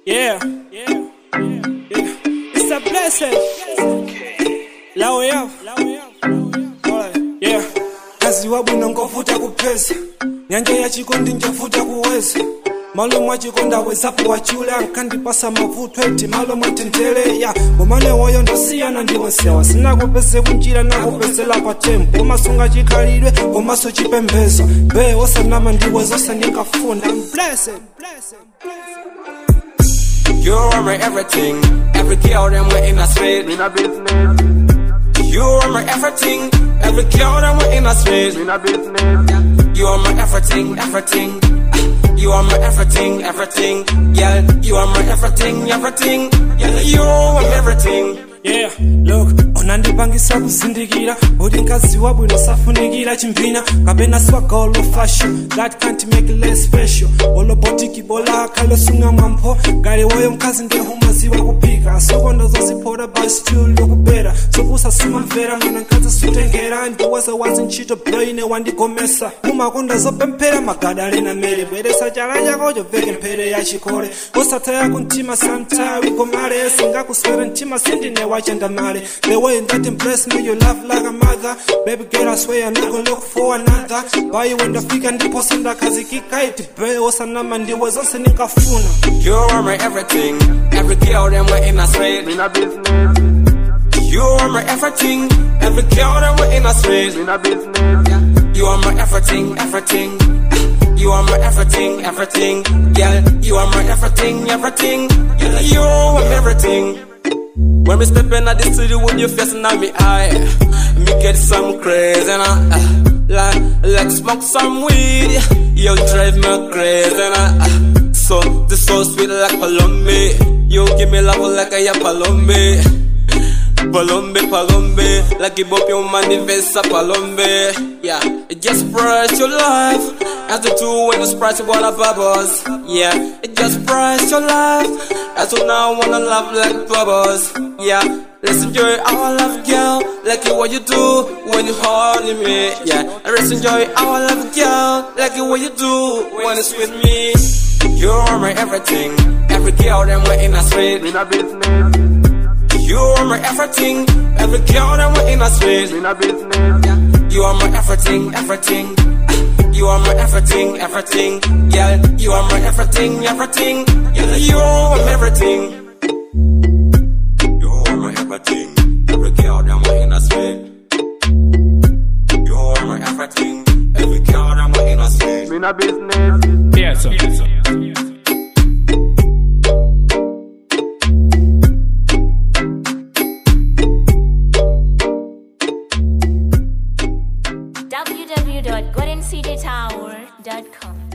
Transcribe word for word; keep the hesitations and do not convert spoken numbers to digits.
Yeah, yeah, yeah, yeah. It's a blessing. Lao yao, alright, yeah. Kazi wabwino ngovuta kupeza, nyanja ya chikondi njovuta kuweza. Malo mwa chikonda wezapo wachule ankandipasa mavuto eti malo mwa tendele ya Bomane woyo ndosiyana ndiwe sewa Sina kupeze kunjira na kupezela pa tempo Omasunga chikalidwe, omaso chipembezo Be osa nama ndiwe zosa nikafuna I'm blessed, blessed, blessed. You are my everything. Every girl them we in a street in a business. You are my everything. Every girl them we in a street in a business. You are my everything, everything. You are my everything, everything. Yeah, you are my everything, everything. Yeah, you are my everything. Yeah, look, onandipangisa kuzindikira Udi nkazi wabwino safunikira chimpina Kapena swaka olo fashion That can't make it less special Olo botiki bola kalo sunga mampo Gari woyo mkazi nge humaziwa kupika Soko ndozo zipora by still look better Sopusa sima mvera Mana nkazi sutengera Ndiweza wazi nchito bloine wandikomesa Kuma konda zope mpera Magadale na mere Bwede sajara yako jo veke mpere ya chikore Osata ya kuntima samta Wiko mare Singa kuswere ntima sindi newa The way that impress me, you laugh like a mother. Baby girl, I swear I'm not gonna look for another. Buy you in the figure and deposit that kazi kika iti be osanama ndiwe zonse nikafuna. You are my everything. Every girl them we in a street in a business. You are my everything. Every girl them we in a street in a business. You are my everything, everything. You are my everything, everything. Yeah, you are my everything, everything. Yeah, you are my everything. When we step in at the studio with your face and me eye, me get some crazy and uh, like, like smoke some weed. You drive me crazy and uh, so this so sweet like Palombe. You give me love like a Palombe. Palombe, Palombe, like give up your money vesa Palombe. Yeah, it just price your life. As the two when you spread your water bubbles. Yeah, it just price your life. As you now wanna love like bubbles. Yeah, let's enjoy our love, girl. Like it what you do when you holding me. Yeah, let's enjoy our love, girl. Like it what you do when it's with me. You are my everything. Every girl them we in a street in a business. You are my everything. Every girl them we in a street in a business. You are my everything, everything. You are my everything, everything. Yeah, you are my everything, everything. Yeah, you are my everything. You are my everything. Every girl that I'm in a street. You are my everything. Every girl that I'm in a street. In a business. Yeah, so. Yeah, so. w w w dot golden city tower dot com